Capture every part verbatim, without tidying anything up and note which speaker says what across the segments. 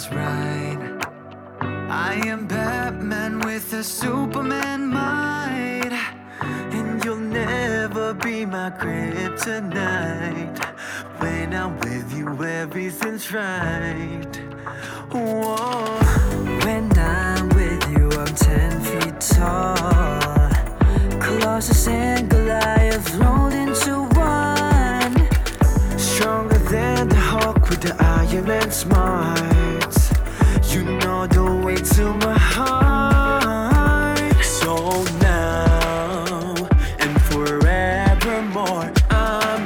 Speaker 1: feels right. I am Batman with a Superman might, and you'll never be my kryptonite. When I'm with you, everything's right. Whoa. When I'm with you, I'm ten feet tall. Colossus and Goliath rolled into one. Stronger than the Hulk with the Iron Man smarts. You know the way to my heart. So now and forevermore, I'm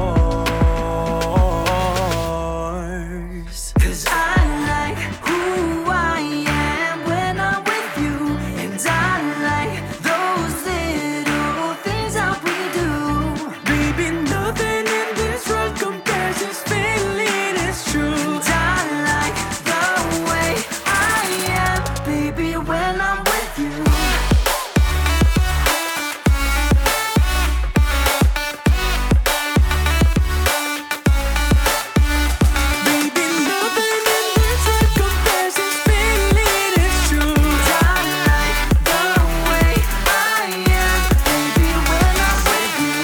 Speaker 1: yours. 'Cause I like who I am when I'm with you, and I like those little things that we do. Baby, nothing in this world compares. This feeling is true. And I like the way I am, baby, when I'm with you. Baby, nothing in this world compares. This feeling is true. And I like the way I am, baby, when I'm with you.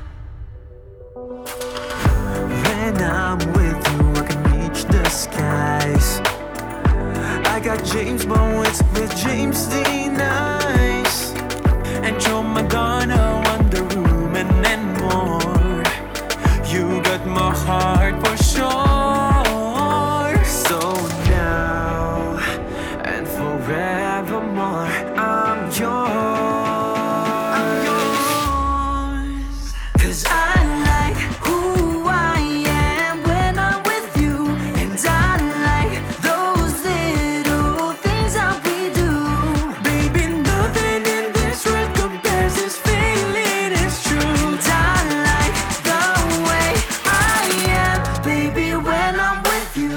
Speaker 1: When I'm with you, I can reach the skies. I got James Bond with, with James Dean eyes, and Joe Madonna, Wonder Woman, and more. You got my heart for sure. So now and forevermore, I'm yours. I'm yours. 'Cause I like who I am when I'm with you, and I like those little things that we do. Baby, nothing in this world compares. This feeling is true. And I like the way I am, baby, when I'm with you.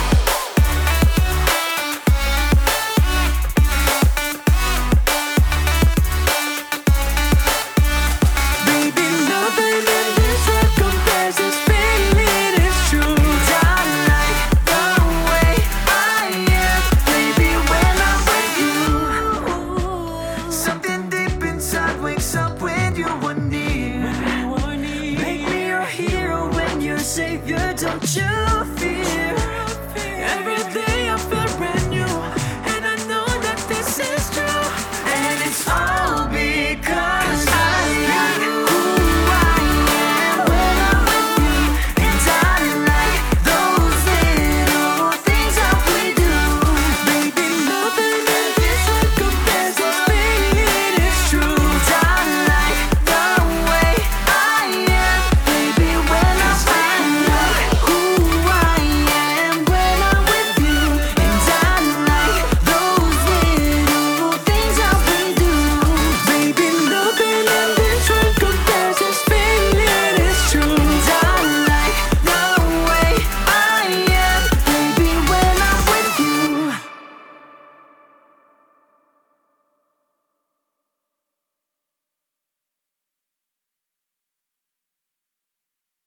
Speaker 1: Baby, nothing in this world compares. This feeling is true. And I like the way I am, baby, when I'm with you. Something deep inside wakes up when you are near. Make me your hero when your savior, don't you